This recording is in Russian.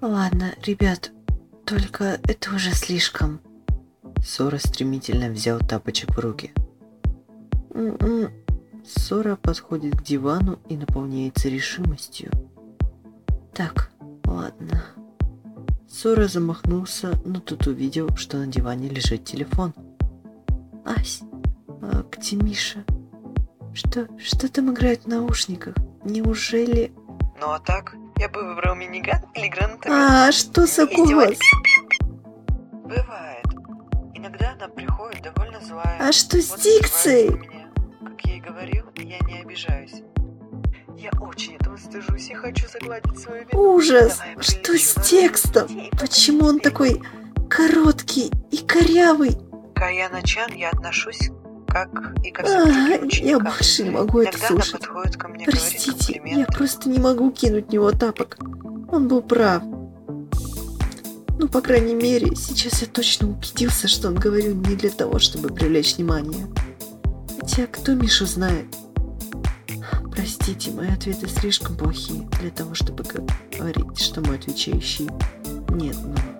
Ладно, ребят, только это уже слишком. Сора стремительно взял тапочек в руки. Сора подходит к дивану и наполняется решимостью. Так, ладно. Сора замахнулся, но тут увидел, что на диване лежит телефон. Ась, где Миша? Что там играет в наушниках? Неужели... Ну а так, я бы выбрал миниган или гранатомет. Что за голос? Бывает. Иногда она приходит довольно злая. А что с дикцией? Меня. Как я и говорил, я не обижаюсь. Я очень этого стыжусь и хочу загладить свою вину. Ужас! Что с текстом? Почему он такой короткий и корявый? К Аяна-чан я отношусь как и ко всем другим ученикам. Я больше не могу это Иногда слушать. она подходит ко мне, Простите, говорит комплименты. я просто не могу кинуть в него тапок. Он был прав. Ну, по крайней мере, сейчас я точно убедился, что он говорил не для того, чтобы привлечь внимание. Хотя, кто Мишу знает? Простите, мои ответы слишком плохие для того, чтобы говорить, что мой отвечающий нет, но...